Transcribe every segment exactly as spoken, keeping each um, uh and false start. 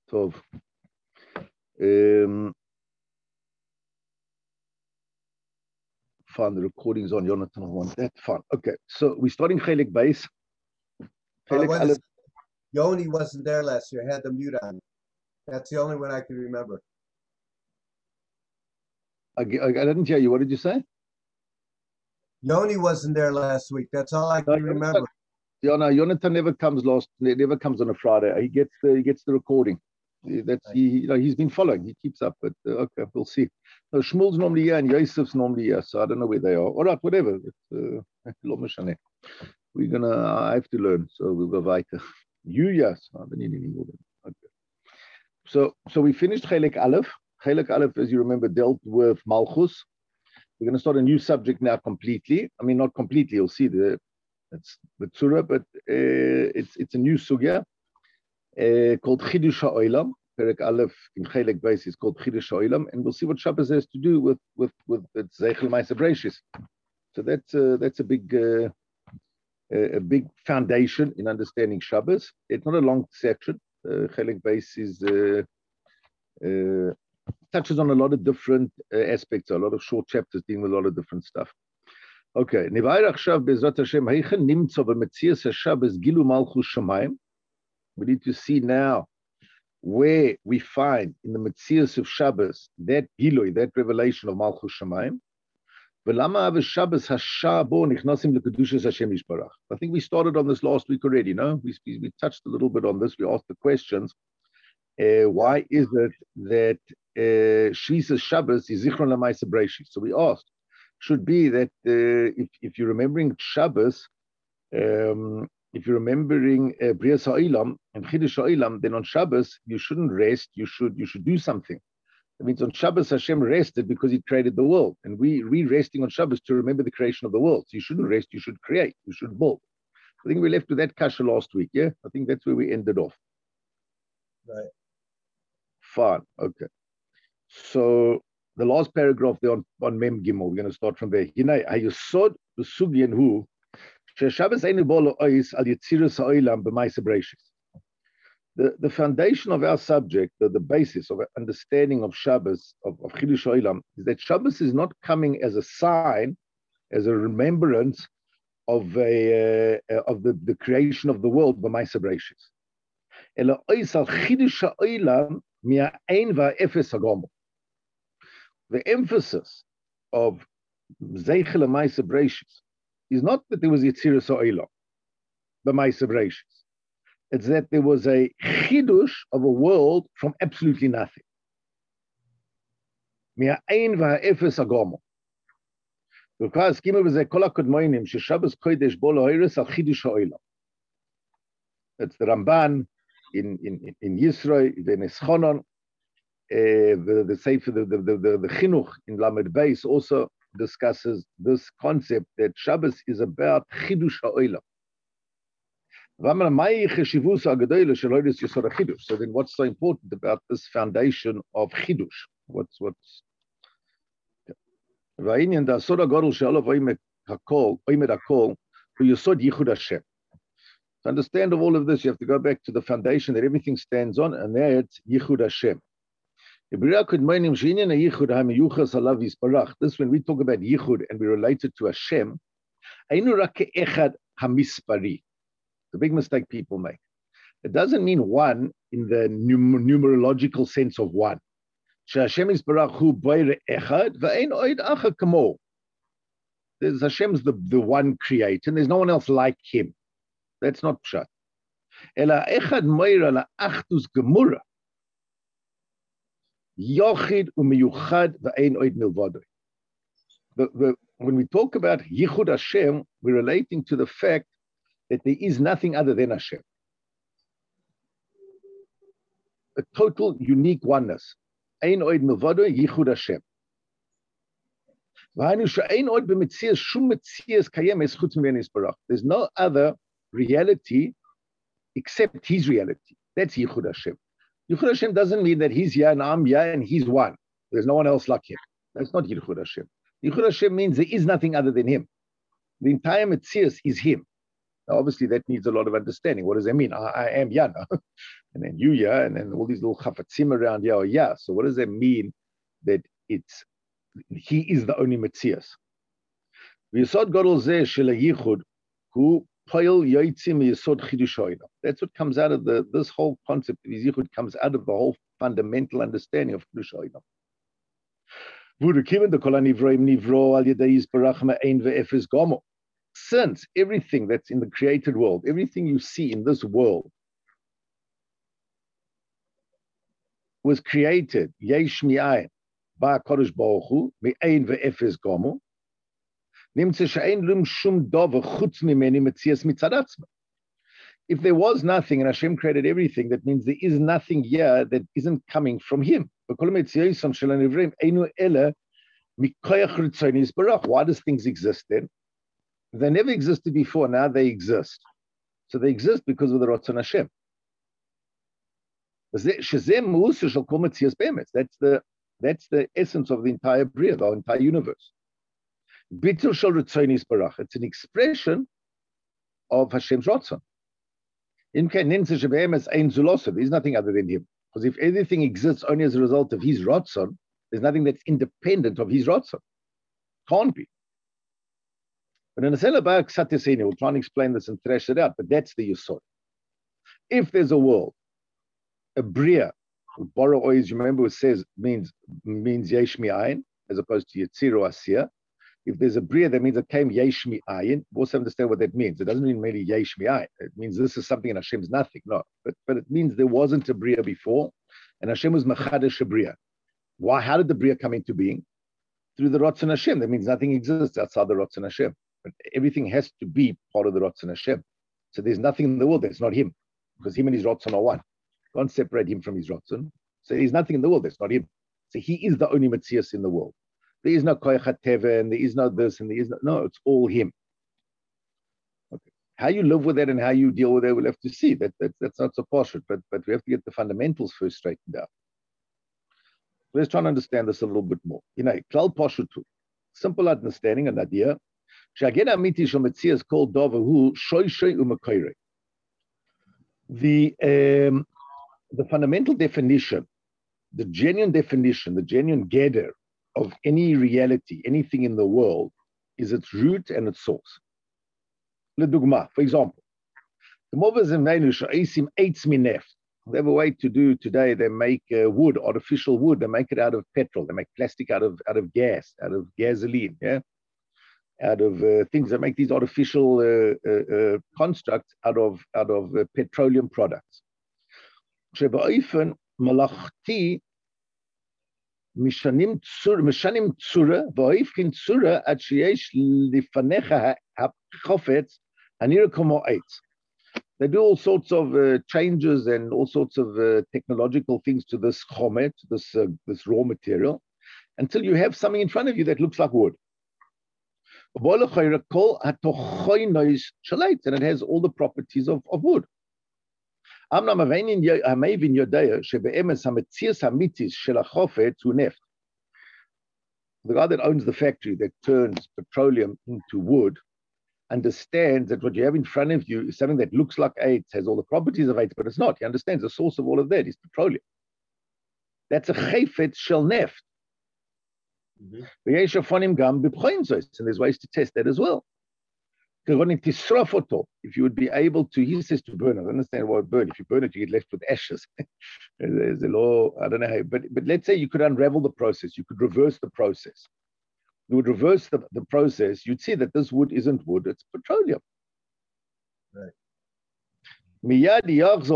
Tov. Um, fine, the recording's on. Jonathan, I want that. Fine. Okay, so we're starting Chelik Beis. Chelik Aleph. Yoni wasn't there last year. I had the mute on. That's the only one I can remember. I, I, I didn't hear you. What did you say? Yoni wasn't there last week. That's all I can no, remember. Yeah, no, Jonathan never comes last. Never comes on a Friday. He gets the he gets the recording. That's he. You know, he's been following. He keeps up. But uh, okay, we'll see. No, Shmuel's normally here and Yosef's normally here, so I don't know where they are. All right, whatever. It's, uh, we're gonna. I have to learn, so we'll go weiter. You yes, I don't need any more. Okay. So so we finished Chelik Aleph. Chelik Aleph, as you remember, dealt with Malchus. We're going to start a new subject now completely. I mean, not completely. You'll see the it's the Tzura, but uh, it's it's a new sugya uh, called Chidush HaOlam. Perek Aleph in Chelik Beis is called Chidush HaOlam, and we'll see what Shabbos has to do with with with its Zeichel Ma'aser Bereishis. So that's uh, that's a big uh, a big foundation in understanding Shabbos. It's not a long section. Uh, Chelik Beis is. Uh, uh, touches on a lot of different uh, aspects, a lot of short chapters dealing with a lot of different stuff. Okay. We need to see now where we find in the Metzias of Shabbos that Gilui, that revelation of Malchus Shamayim. I think we started on this last week already, no? We, we touched a little bit on this. We asked the questions. Uh, why is it that Shvisas uh, Shabbos is Zichron L'Ma'aser Bereishis? So we asked, should be that uh, if, if you're remembering Shabbos, um, if you're remembering uh, Brias HaOlam and Chidush HaOlam, then on Shabbos you shouldn't rest. You should you should do something. That means on Shabbos Hashem rested because He created the world, and we we resting on Shabbos to remember the creation of the world. So you shouldn't rest. You should create. You should build. I think we left with that kasha last week. Yeah, I think that's where we ended off. Right. Fine. Okay. So the last paragraph there on, on Mem Gimel, we're going to start from there. The the foundation of our subject, the, the basis of understanding of Shabbos, of, of Chidush HaOlam, is that Shabbos is not coming as a sign, as a remembrance of a uh, of the, the creation of the world, b'Ma'aser Bereishis. Ela ois al Chidush HaOlam mi'ain va'efes hagomel. The emphasis of Zeichel Ma'aser Bereishis is not that there was Yetziras HaOlam, b'Ma'aser Bereishis. It's that there was a chidush of a world from absolutely nothing. Mi'ain va'efes hagomel. Because Kima was a kol hakodmonim sheShabbos kodesh bo lo'oros al Chidush HaOlam. That's the Ramban in in in Yisro, the Neschonon, uh, the the Sefer, the the the, the, the Chinuch in Lamed Beis also discusses this concept that Shabbos is about Chidush HaOlam. So then, what's so important about this foundation of Chidush? What's what's Va'inyan da Sod HaGadol she'alav oimed hakol oimed hakol hu yesod Yichud Hashem. To understand of all of this, you have to go back to the foundation that everything stands on, and that's Yichud Hashem. This, when we talk about Yichud and we relate it to Hashem, the big mistake people make. It doesn't mean one in the num- numerological sense of one. Hashem is Hu echad v'ein oid achad kamo. There's Hashem's the, the one creator, and there's no one else like Him. That's not pshat. Ela echad moira la achdus gemura. Yochid umiyuchad v'ein oid milvadoi. When we talk about Yichud Hashem, we're relating to the fact that there is nothing other than Hashem. A total unique oneness. Ein oid milvadoi Yichud Hashem. There's no other reality except His reality. That's Yichud Hashem. Yichud Hashem doesn't mean that He's here and I'm here and He's one. There's no one else like Him. That's not Yichud Hashem. Yichud Hashem means there is nothing other than Him. The entire Metzias is Him. Now, obviously, that needs a lot of understanding. What does that mean? I, I am Yana, and then you yeah, and then all these little chafatzim around yeah, yeah. So what does that mean that it's he is the only Metzias? V'yisod gadol zeh shel hayichud hu poil yotzim yisod chidush ha'olam. That's what comes out of the this whole concept of yichud comes out of the whole fundamental understanding of chidush ha'olam. Since everything that's in the created world, everything you see in this world was created, yesh mi'ayin, ba'akadosh baruch hu, mi'ayin ve'efes gomo, nimtze she'ein lum shum dover chutz mimeni metzias mitzad atzma. If there was nothing and Hashem created everything, that means there is nothing here that isn't coming from Him. Why does things exist then? They never existed before, now they exist. So they exist because of the Ratzon Hashem. That's the, that's the essence of the entire Bria, the entire universe. It's an expression of Hashem's Ratzon. There's nothing other than Him. Because if everything exists only as a result of His Ratzon, there's nothing that's independent of His Ratzon. Can't be. But in the Selabak Satyaseni, we'll try and explain this and thresh it out, but that's the Yesod. If there's a world, a Bria, Bora always, you remember it says, means means Yesh Mi'ayin, as opposed to Yetzir or Asiyah. If there's a Bria, that means it came Yesh Mi'ayin. We also understand what that means. It doesn't mean merely Yesh Mi'ayin. It means this is something and Hashem's nothing. No, but, but it means there wasn't a Bria before, and Hashem was Machadesh a Bria. Why? How did the Bria come into being? Through the Ratzon Hashem. That means nothing exists outside the Ratzon Hashem. But everything has to be part of the Ratzon Hashem. So there's nothing in the world that's not Him, because Him and His Ratzon are one. Can't separate Him from His Ratzon. So there's nothing in the world that's not Him. So He is the only Metzias in the world. There is no Koyach HaTeva, and there is no this, and there is no, no, it's all Him. Okay. How you live with that and how you deal with that, we'll have to see. That, that That's not so partial, but, but we have to get the fundamentals first straightened out. Let's try and understand this a little bit more. You know, Klal Pashutu, simple understanding, an idea. The um, the fundamental definition, the genuine definition, the genuine gather of any reality, anything in the world, is its root and its source. For example, they have a way to do today. They make uh, wood, artificial wood. They make it out of petrol. They make plastic out of out of gas, out of gasoline. Yeah. Out of uh, things that make these artificial uh, uh, uh, constructs out of out of uh, petroleum products. Sheba'ifen malachti mishanim tzura mishanim tzura va'ifkin tzura at sheyesh lifanecha hachofetz hanira komo eitz. They do all sorts of uh, changes and all sorts of uh, technological things to this chomet, this uh, this raw material, until you have something in front of you that looks like wood. And it has all the properties of, of wood. The guy that owns the factory that turns petroleum into wood understands that what you have in front of you is something that looks like AIDS, has all the properties of AIDS, but it's not. He understands the source of all of that is petroleum. That's a chayfet shel neft. Mm-hmm. And there's ways to test that as well. If you would be able to, he says to burn it. I understand what burn. If you burn it, you get left with ashes. There's a law, I don't know how, but, but let's say you could unravel the process, you could reverse the process. You would reverse the, the process, you'd see that this wood isn't wood, it's petroleum. Right. It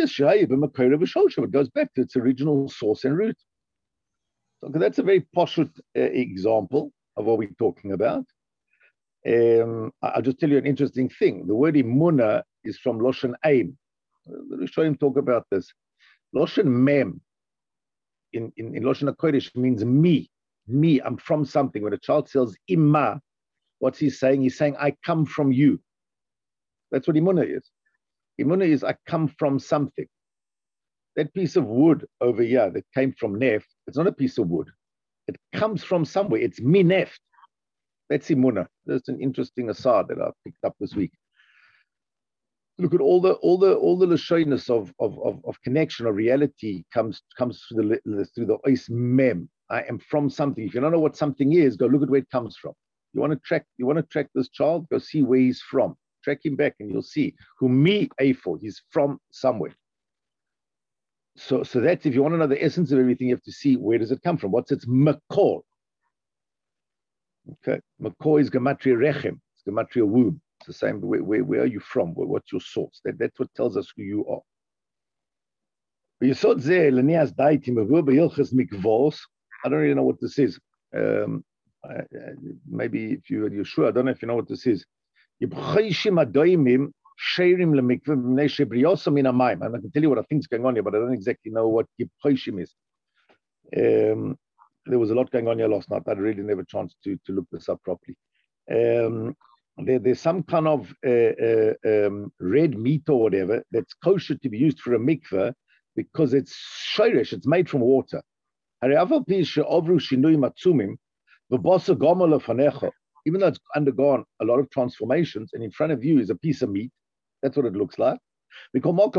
goes back to its original source and root. So that's a very poshut uh, example of what we're talking about. Um, I'll just tell you an interesting thing. The word imuna is from Loshen Aim. Let me show him talk about this. Loshen Mem in, in, in Loshen HaKodesh means me. Me, I'm from something. When a child says imma, what's he saying? He's saying, I come from you. That's what imuna is. Imuna is, I come from something. That piece of wood over here that came from neft, it's not a piece of wood. It comes from somewhere. It's mi neft. That's imuna. That's an interesting aside that I picked up this week. look at all the all the all the lashonis of of of, of connection of reality comes comes through the through the ois mem. I am from something. If you don't know what something is, go look at where it comes from. You want to track you want to track this child, go see where he's from. Track him back, and you'll see who me a for. He's from somewhere. So so that's if you want to know the essence of everything, you have to see where does it come from. What's its makor? Okay, makor is gematria rechem. It's gematria womb. It's the same. Where, where, where are you from? Where, what's your source? That, that's what tells us who you are. I don't really know what this is. Um, I, I, maybe if you, you're sure, I don't know if you know what this is. I'm not going to tell you what I think is going on here, but I don't exactly know what Yibchoshim is. Um, there was a lot going on here last night. I really never had a chance to, to look this up properly. Um, There, there's some kind of uh, uh, um, red meat or whatever that's kosher to be used for a mikveh because it's shirish, it's made from water. Even though it's undergone a lot of transformations, and in front of you is a piece of meat, that's what it looks like. The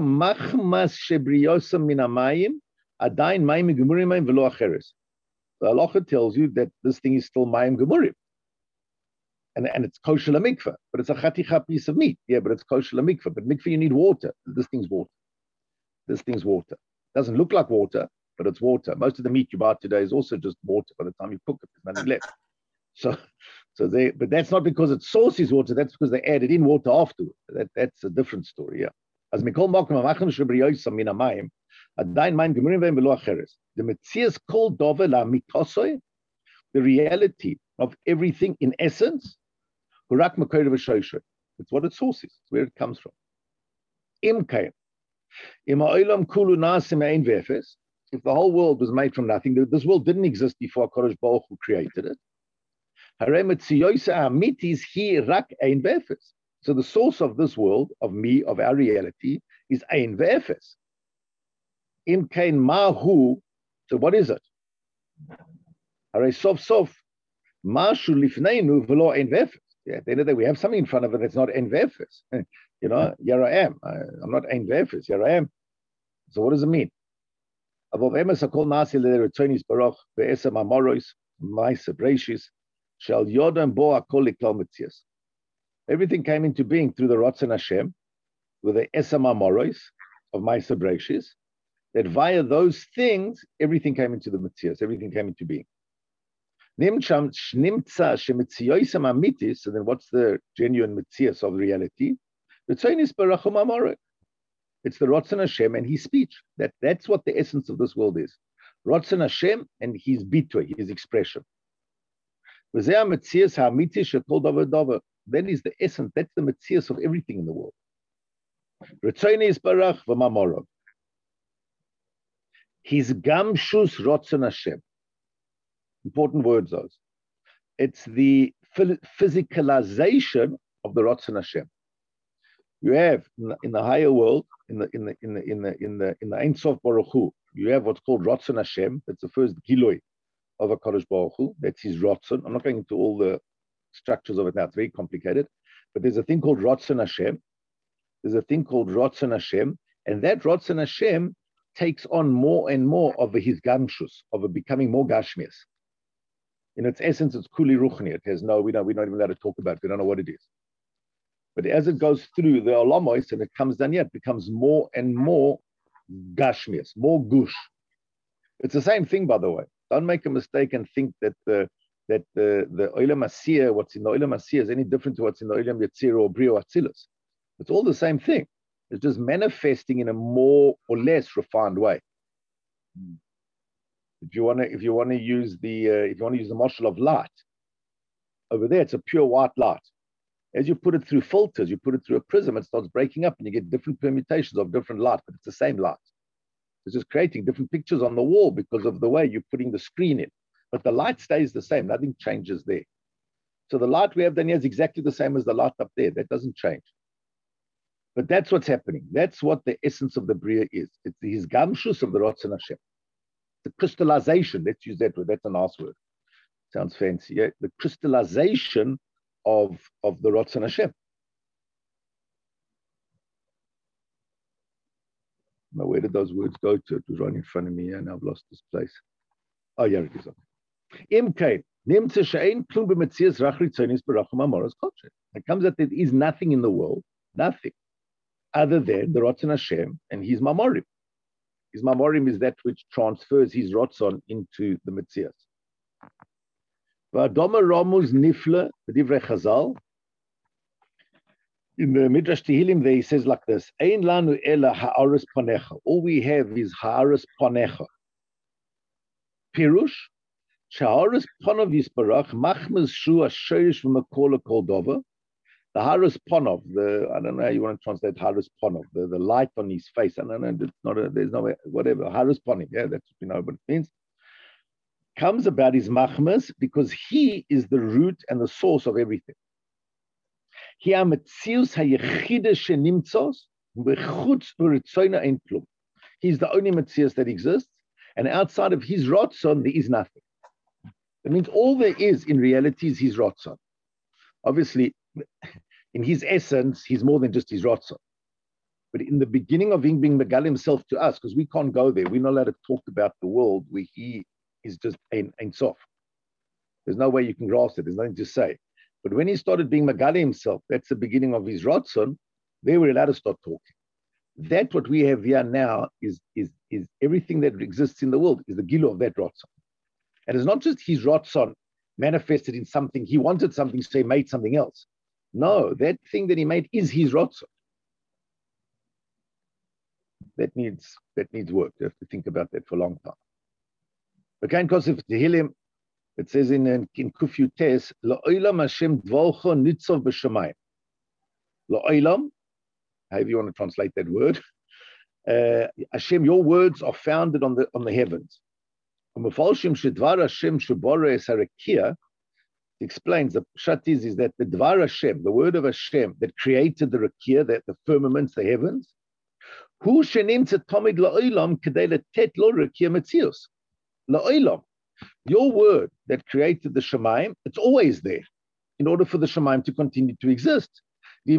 halacha tells you that this thing is still mayim gemurim. And, and it's kosher la mikveh, but it's a chaticha piece of meat. Yeah, but it's kosher la mikveh. But mikveh, you need water. This thing's water. This thing's water. Doesn't look like water, but it's water. Most of the meat you buy today is also just water. By the time you cook it, there's nothing left. So, so they, but that's not because its source is water. That's because they added in water afterwards. That, that's a different story. Yeah. As mikol makom amachim shebriyosam min hamayim, adayin mayim gemurim ve'im v'lo acheres. The metzias kol dover la mitosoy, the reality of everything in essence. It's what its source is. It's where it comes from. If the whole world was made from nothing, this world didn't exist before Kodesh Baruch Hu created it. So the source of this world, of me, of our reality, is Ein Ve'efes. Im Kain Mahu. So what is it? Hare Sof Sof Mashu Lifneinu V'lo Ein Ve'efes. Yeah, at the end of the day, we have something in front of it that's not Ein Ve'efes. You know, here I am. I, I'm not Ein Ve'efes. Here I am. So what does it mean? Above emes hakol nasi le'retzonis baruch ve'esem amorois ma'aseh breshis shel yodem bo hakol liklal metzias. Everything came into being through the Ratzon Hashem, with the esem amorois of ma'aseh breshis. That via those things, everything came into the metzias. Everything came into being. So then what's the genuine metzias of reality? It's the Ratzon Hashem and his speech. That, that's what the essence of this world is. Ratzon Hashem and his bitui, his expression. That is the essence, that's the metzias of everything in the world. His gamshus Ratzon Hashem. Important words, those. It's the physicalization of the Ratzon Hashem. You have in the, in the higher world, in the in the in the in the in the in the Ein Sof Baruch Hu, you have what's called Ratzon Hashem. That's the first giloi of a Kadosh Baruch Hu. That's his Ratzon. I'm not going into all the structures of it now. It's very complicated. But there's a thing called Ratzon Hashem. There's a thing called Ratzon Hashem, and that Ratzon Hashem takes on more and more of his gamshus, of a becoming more gashmias. In its essence, it's kuli ruchni. It has no, we don't, we're not even allowed to talk about it. We don't know what it is. But as it goes through the olamos and it comes down here, it becomes more and more gashmias, more gush. It's the same thing, by the way. Don't make a mistake and think that the that the the olam asiyah, what's in the olam asiyah, is any different to what's in the olam yetzirah or brio atzilus. It's all the same thing. It's just manifesting in a more or less refined way. If you want to, if you want to use the, uh, if you want to use the marshal of light, over there it's a pure white light. As you put it through filters, you put it through a prism, it starts breaking up, and you get different permutations of different light, but it's the same light. It's just creating different pictures on the wall because of the way you're putting the screen in. But the light stays the same. Nothing changes there. So the light we have down here is exactly the same as the light up there. That doesn't change. But that's what's happening. That's what the essence of the Bria is. It's his gamshus of the Ratzon Hashem. The crystallization, let's use that word, that's a nice word. Sounds fancy, yeah? The crystallization of, of the Ratzon Hashem. Now, where did those words go to? It was right in front of me, and I've lost this place. Oh, yeah, it is. Okay. It comes that there is nothing in the world, nothing, other than the Ratzon Hashem and his Mamorim. His Mamorim is that which transfers his Ratzon into the Metzias. V'adoma Ramuz Nifla, B'divrei Chazal, in the Midrash Tehillim there he says like this, Ein lanu ela ha'aris panecha. All we have is ha'aris panecha. Pirush, Sha'aris Panov Yisbarach, Machmez Shu Asherish V'Makola Kol Dover. The Haris Panov, the I don't know how you want to translate Haris Panov, the, the light on his face. I don't know, it's not a, there's no whatever. Haris Panov, yeah, that's what we know what it means. Comes about his Machmez because he is the root and the source of everything. He Ametzius Hayechide Shenimtzos Bechutz V'Ritzoyna Ein Klum. He's the only Metzius that exists, and outside of his Ratzon there is nothing. That means all there is in reality is his Ratzon. Obviously, in his essence, he's more than just his Ratzon. But in the beginning of him being Megal himself to us, because we can't go there, we're not allowed to talk about the world where he is just Ein, Ein Sof. There's no way you can grasp it, there's nothing to say. But when he started being Megal himself, that's the beginning of his Ratzon, there we're allowed to start talking. That what we have here now is, is, is everything that exists in the world, is the Gilu of that Ratzon. And it's not just his Ratzon manifested in something, he wanted something, so he made something else. No, that thing that he made is his Ratzon. That needs, that needs work. You have to think about that for a long time. Okay, in Kosef Tehillim, it says in, in Kufyu Tes, La'olam Hashem dvorcho nitzov b'shamayim. La'olam, however you want to translate that word. Uh, Hashem, your words are founded on the on the heavens. Explains the pshat is, is that the Dvar Hashem, the word of Hashem that created the Rakia, that the firmaments, the heavens, who shenimtze tamid la'olam kedei letet lo Rakia metzius. La'olam, your word that created the Shemaim, it's always there in order for the Shemaim to continue to exist. If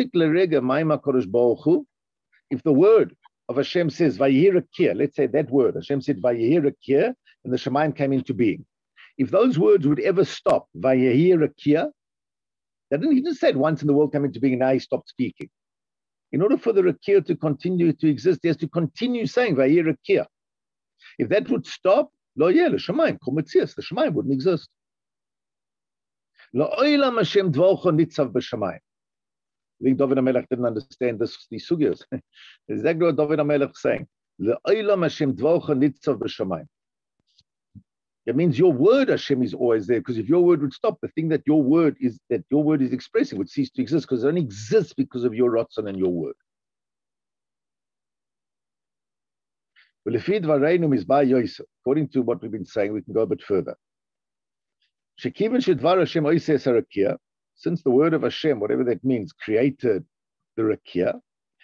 the word of Hashem says Vayihir Rakia, let's say that word, Hashem said Vayihir Rakia, and the Shemaim came into being. If those words would ever stop, Vayihir Rakia, that didn't, he didn't say it once in the world came into being and now he stopped speaking. In order for the Rakia to continue to exist, he has to continue saying Vayihir Rakia. If that would stop, Lo yeh, the Shemaim, Kometzias, the Shemaim wouldn't exist. Lo oilam Hashem dvorcho nitzav b'Shemaim. I think David HaMelech didn't understand this, these sugyas. Exactly what David HaMelech is saying. Le'olam Hashem dvorcha nitzav b'shamayim. It means your word, Hashem, is always there. Because if your word would stop, the thing that your word is that your word is expressing would cease to exist, because it only exists because of your Ratzon and your word. According to what we've been saying, we can go a bit further. Since the word of Hashem, whatever that means, created the Rakia,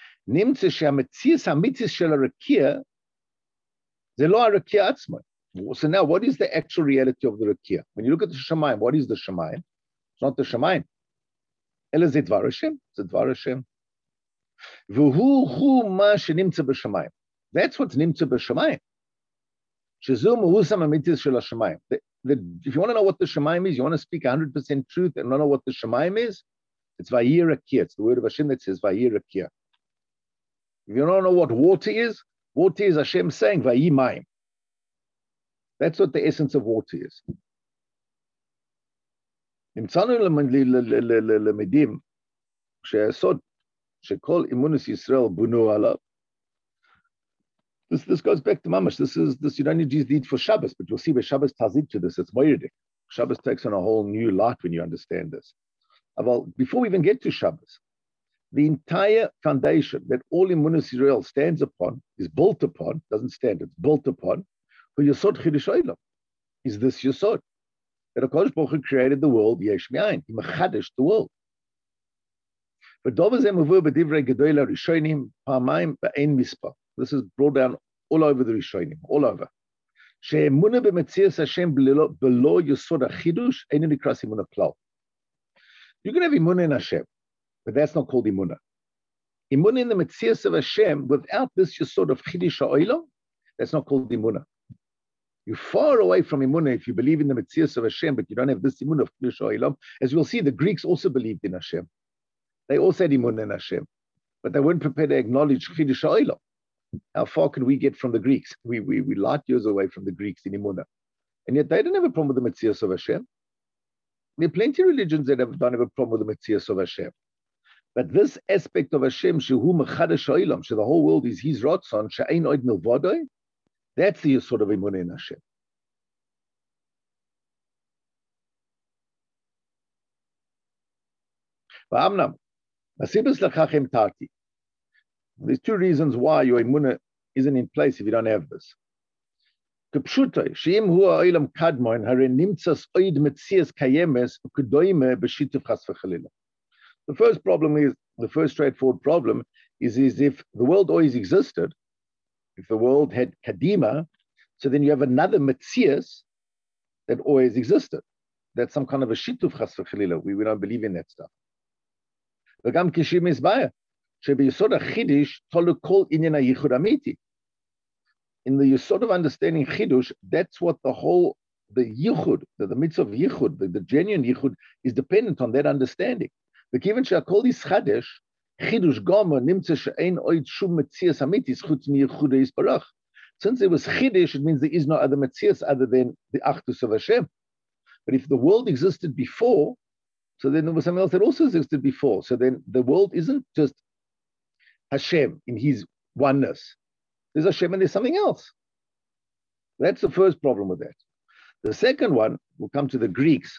so now what is the actual reality of the Rakia? When you look at the Shemaim, what is the Shemaim? It's not the Shemaim. Ela ze Dvar Hashem, it's Dvar Hashem. That's what's nimtze b'shamayim. The, the, if you want to know what the Shemaim is, you want to speak one hundred percent truth and not know what the Shemaim is, it's Vayir Rakia. It's the word of Hashem that says Vayir Rakia. If you don't know what water is, water is Hashem saying Vayi Mayim. That's what the essence of water is. נמצאנו למדים שהיסוד שכל אימונוס ישראל בונו עליו. This, this goes back to Mamash. This is this. You don't need to eat for Shabbos, but you'll see where Shabbos ties into this. It's Moedik. Shabbos takes on a whole new light when you understand this. Well, before we even get to Shabbos, the entire foundation that all Emunus Israel stands upon, is built upon, doesn't stand, it's built upon, who Yesod Chidush Olam, is this Yesod. That HaKadosh Baruch Hu created the world, Yesh Me'ayin, He mechadish the world. But Dovah Zeh Mavur B'divrei Gedolah Rishonim Pa'amayim Ba'ein Mispah. This is brought down all over the Rishonim, all over. She'emunah b'metzias Hashem below Yesod HaChidush Einu Nikras Emunah Klal. You can have Emunah in Hashem, but that's not called Emunah. Imunah in the Metzias of Hashem, without this sort of Chidish Ha'olam, that's not called Imunah. You're far away from Imunah if you believe in the Metzias of Hashem, but you don't have this Imunah of Chidish Ha'olam. As we'll see, the Greeks also believed in Hashem. They also had Imunah in Hashem, but they weren't prepared to acknowledge Chidish Ha'olam. How far can we get from the Greeks? We, we, we light years away from the Greeks in Imunah. And yet they don't have a problem with the Metzias of Hashem. There are plenty of religions that have, don't have a problem with the Metzias of Hashem. But this aspect of Hashem, Shehu Mechadash Ha'olam, so the whole world is His Ratzon, She'ein Od Milvadoi, that's the sort of Imunah in Hashem. V'amnam, Masibus Lachachem Tati. There's two reasons why your Imunah isn't in place if you don't have this. The first problem is, the first straightforward problem is, is if the world always existed, if the world had Kadima, so then you have another Metzias that always existed. That's some kind of a shituf chas v'chalila. We, we don't believe in that stuff. V'gam kishim isbaya. Shebiyisod ha-chidish tolu kol inyan ha-yichud amiti. In the sort of understanding chidush, that's what the whole, the yichud, the, the mitzvah of yichud, the, the genuine yichud, is dependent on that understanding. The given shakol is chadesh, chidush gomer nimtze she'ein oid shum metzias amitis chutz mi yichud yisbarach. Since it was chidush, it means there is no other metzias other than the achdus of Hashem. But if the world existed before, so then there was something else that also existed before. So then the world isn't just Hashem in His oneness. There's Hashem and there's something else. That's the first problem with that. The second one, we'll come to the Greeks.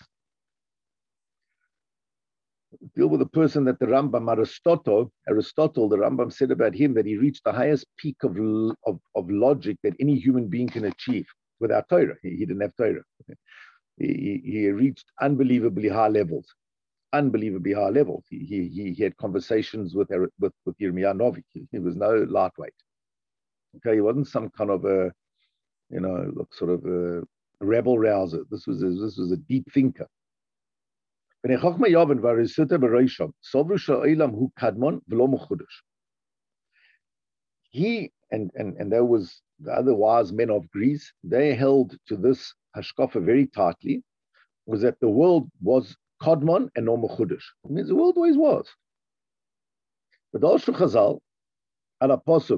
Deal with a person that the Rambam, Aristotle, Aristotle, the Rambam said about him that he reached the highest peak of, of, of logic that any human being can achieve without Torah. He, he didn't have Torah. He, he reached unbelievably high levels. Unbelievably high levels. He, he, he had conversations with, with, with Yirmiyah Novi. He, he was no lightweight. Okay, he wasn't some kind of a, you know, sort of a rebel rouser. This was a, this was a deep thinker. He and and and there was the other wise men of Greece. They held to this hashkafa very tightly. Was that the world was Kadmon and no Mechudesh. It means the world always was. But also Chazal, ala pasuk.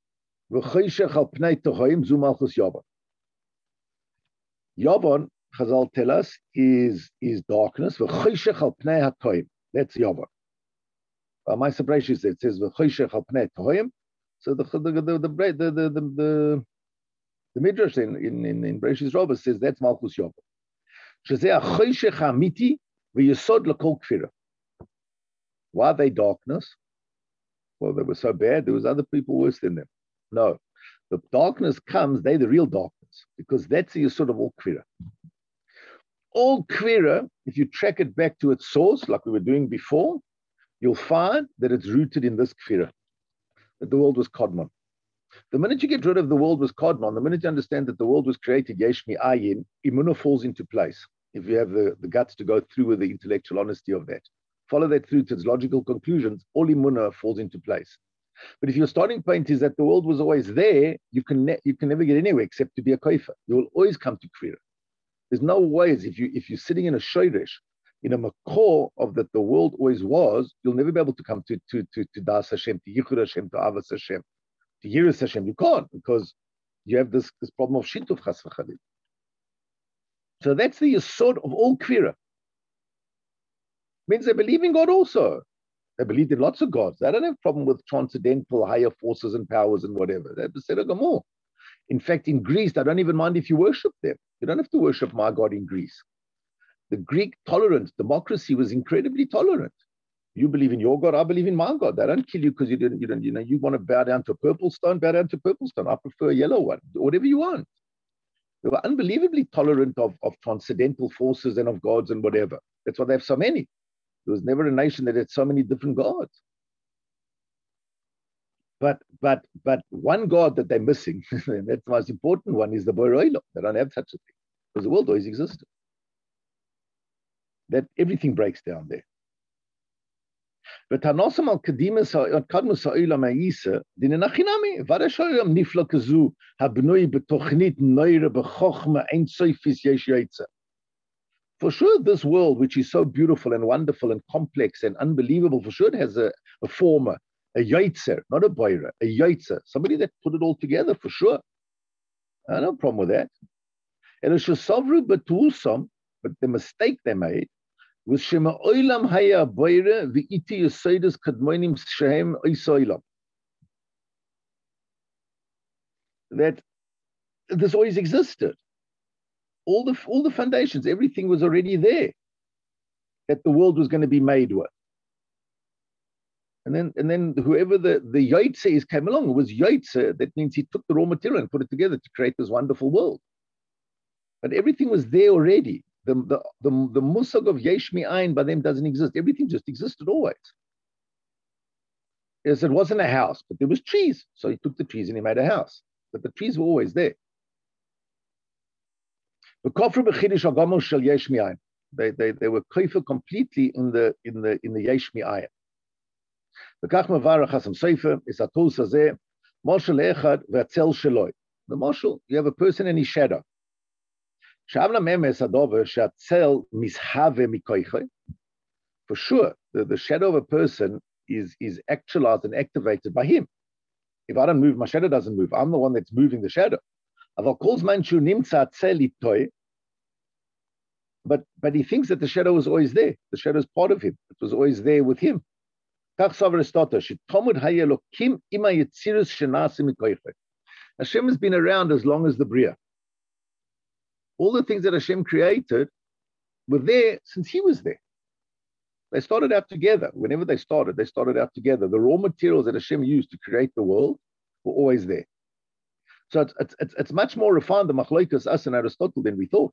Yavan, Chazal tell us, is, is darkness. That's Yavan. Uh, my surprise is it says so the the the the the the, the, the, the Midrash in in in, in Bereshis Rabbah says that's Malchus Yavan. Why are they darkness? Well, they were so bad, there was other people worse than them. No, the darkness comes, they're the real darkness, because that's the sort of all kvira. All kvira, if you track it back to its source, like we were doing before, you'll find that it's rooted in this kvira, that the world was Kadmon. The minute you get rid of the world was Kadmon, the minute you understand that the world was created, Yesh Mi'ayin, Imunah falls into place. If you have the, the guts to go through with the intellectual honesty of that. Follow that through to its logical conclusions, all Imunah falls into place. But if your starting point is that the world was always there, you can ne- you can never get anywhere except to be a koifer. You will always come to kvira. There's no ways if you if you're sitting in a shoresh, in a makor of that the world always was, you'll never be able to come to to to to das Hashem, to yichud Hashem, to avas Hashem, to yiras Hashem. You can't because you have this this problem of shituf chas v'chalil. So that's the yesod of all kvira. Means they believe in God also. They believed in lots of gods. They don't have a problem with transcendental higher forces and powers and whatever. They're Beseder Gomor. In fact, in Greece, they don't even mind if you worship them. You don't have to worship my God in Greece. The Greek tolerant democracy was incredibly tolerant. You believe in your God, I believe in my God. They don't kill you because you didn't, you don't, you know, you want to bow down to a purple stone, bow down to a purple stone. I prefer a yellow one, whatever you want. They were unbelievably tolerant of, of transcendental forces and of gods and whatever. That's why they have so many. There was never a nation that had so many different gods. But but but one God that they're missing, and that's the most important one, is the Borei Olam. They don't have such a thing. Because the world always existed. That everything breaks down there. ותנוסם על קדימוס, על קדמוס העולם העיסא, דננחי נמי, ודאי העולם נפלא כזו, הבנוי בתוכנית נוירה בחוכמה אין סופית יש יצא. For sure, this world, which is so beautiful and wonderful and complex and unbelievable, for sure it has a, a former, a yotzer, not a boira, a yotzer, somebody that put it all together, for sure. I have no problem with that. And it's shesavru betuusam, but the mistake they made was shema oilam haya boira v'iti yesodus kadmonim shehem oisoilam. That this always existed. All the all the foundations, everything was already there that the world was going to be made with. And then and then whoever the, the Yotze is came along, it was Yotze, that means he took the raw material and put it together to create this wonderful world. But everything was there already. The the the, the musag of Yesh Mi'ayin by them doesn't exist. Everything just existed always. Yes, it wasn't a house, but there was trees. So he took the trees and he made a house. But the trees were always there. The kofar b'chidush hagomel shel Yesh Mi'ayin. They they they were kofar completely in the in the in the Yesh Mi'ayin. The kach mevarach Hasam Sofer is atul sazeh moshel echad ve'atzel sheloi. The moshel, you have a person in his shadow. Shavla memes adover she'atzel mishave mikoiche. For sure, the, the shadow of a person is is actualized and activated by him. If I don't move, my shadow doesn't move. I'm the one that's moving the shadow. But but he thinks that the shadow was always there. The shadow is part of him. It was always there with him. Hashem has been around as long as the Bria. All the things that Hashem created were there since he was there. They started out together. Whenever they started, they started out together. The raw materials that Hashem used to create the world were always there. So it's, it's, it's, it's much more refined, the Machlokes, us and Aristotle, than we thought.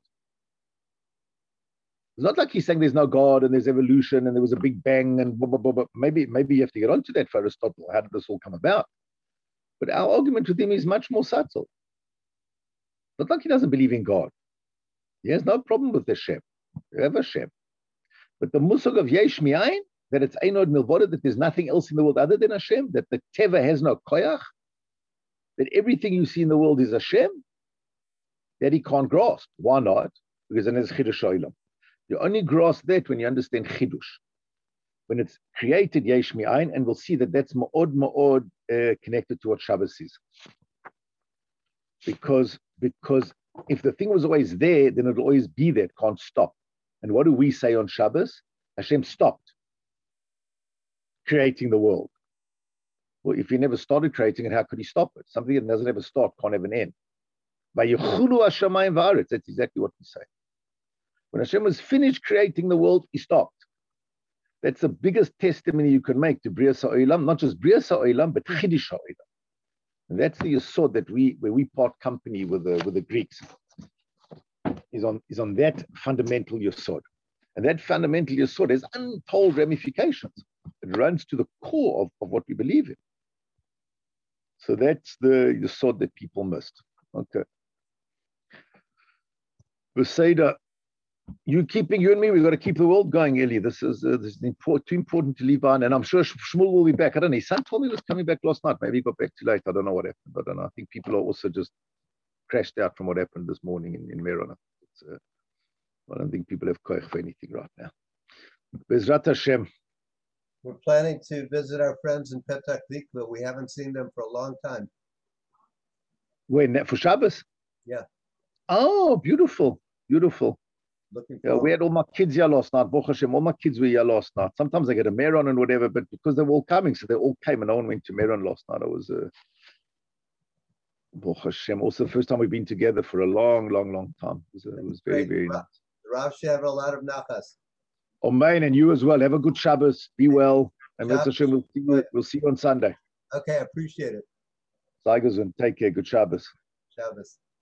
It's not like he's saying there's no God and there's evolution and there was a big bang and blah, blah, blah, blah. Maybe, maybe you have to get onto that for Aristotle. How did this all come about? But our argument with him is much more subtle. Not like he doesn't believe in God. He has no problem with the Shem. You have a Shem. But the musag of Yesh Mi'ayin, that it's Einod Milvoda, that there's nothing else in the world other than Hashem, that the Teva has no koyach, that everything you see in the world is Hashem, that he can't grasp. Why not? Because then there's Chidush Olam. You only grasp that when you understand Chidush. When it's created Yesh Mi'ayin, and we'll see that that's Ma'od Ma'od uh, connected to what Shabbos is. Because, because if the thing was always there, then it'll always be there, it can't stop. And what do we say on Shabbos? Hashem stopped creating the world. Well, if he never started creating it, how could he stop it? Something that doesn't ever start can't have an end. Vayichulu hashamayim va'aretz, that's exactly what we say. When Hashem was finished creating the world, he stopped. That's the biggest testimony you can make to Brias HaOlam, not just Brias HaOlam, but Chidush HaOlam. And that's the yesod that we, where we part company with the with the Greeks, is on is on that fundamental yesod. And that fundamental yesod has untold ramifications. It runs to the core of, of what we believe in. So that's the yesod that people missed. Okay. Beseda, you keeping you and me, we've got to keep the world going, Eli. This is, uh, this is important, too important to leave behind. And I'm sure Shmuel will be back. I don't know. His son told me he was coming back last night. Maybe he got back too late. I don't know what happened. I don't know. I think people are also just crashed out from what happened this morning in, in Merona. It's, uh, I don't think people have koich for anything right now. Bezrat Hashem. We're planning to visit our friends in Petach Tikva. We haven't seen them for a long time. When? For Shabbos? Yeah. Oh, beautiful. Beautiful. Looking yeah, we had all my kids here last night. Baruch Hashem, all my kids were here last night. Sometimes I get a Meron and whatever, but because they were all coming, so they all came and no one went to Meron last night. It was uh, Baruch Hashem. Also the first time we've been together for a long, long, long time. It was, uh, it was very, Great. very Rav, nice. Rav should have a lot of nachas. Oh, man, and you as well. Have a good Shabbos. Be well. And Shabbos. Hashem, we'll see you, we'll see you on Sunday. Okay, I appreciate it. Zygazun, take care. Good Shabbos. Shabbos.